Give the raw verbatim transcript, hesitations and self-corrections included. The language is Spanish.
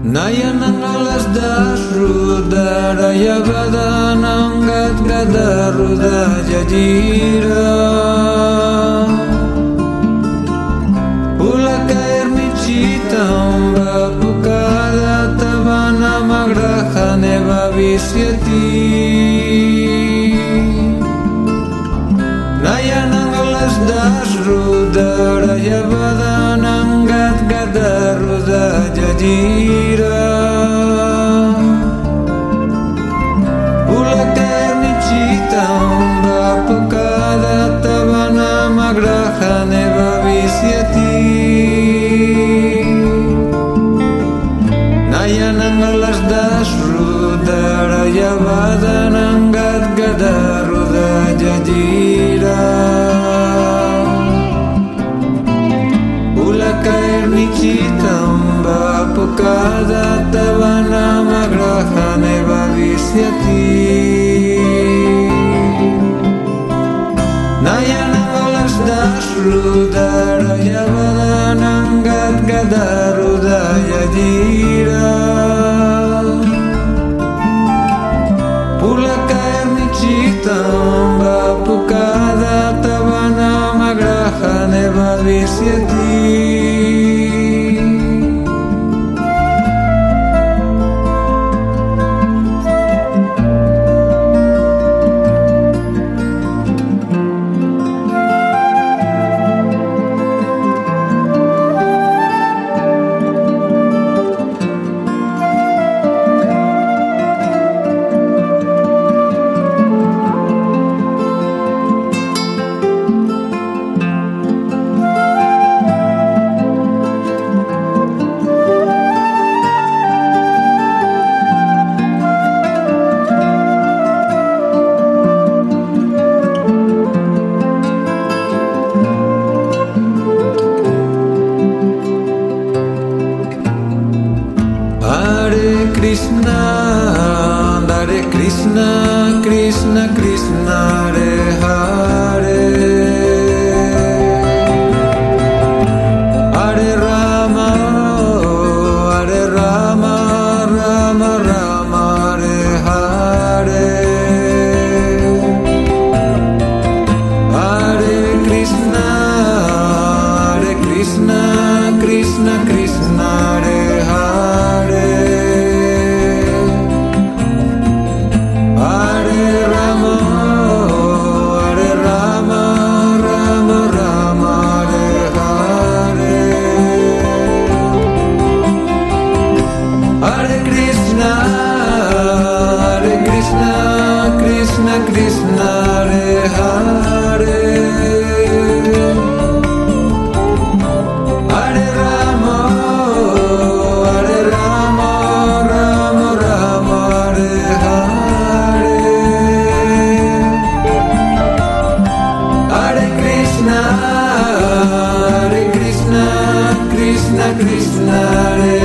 Nayanangalas dasrudara yavadanangat gadaruda jajira Ulakair michitam bapukada tavana magrahane vavisyati Nayanangalas dasrudara yavadanangat gadaruda jajira Ulakair michitam bapukada tavana magrahane vavisyati Nayanangalas dasrudara yavadanangat gadaruda jajira Ulakair nichitam bapukada tavana magrahane vavisyati Nayanangalas dasrudara yavadanangat gadaruda jajira Ulakair nichitam bapukada tavana magrahane vavisyati Krishna, Hare Krishna, Krishna Krishna, Hare Hare Hare Rama, Hare Rama, Rama Rama, Hare Hare Hare Krishna, Hare Krishna, Krishna Krishna, Hare Hare Krishna Krishna, Hare Hare Hare Rama, Hare Rama, Rama Rama, Hare Hare Hare Krishna, Hare Krishna, Krishna Krishna, Hare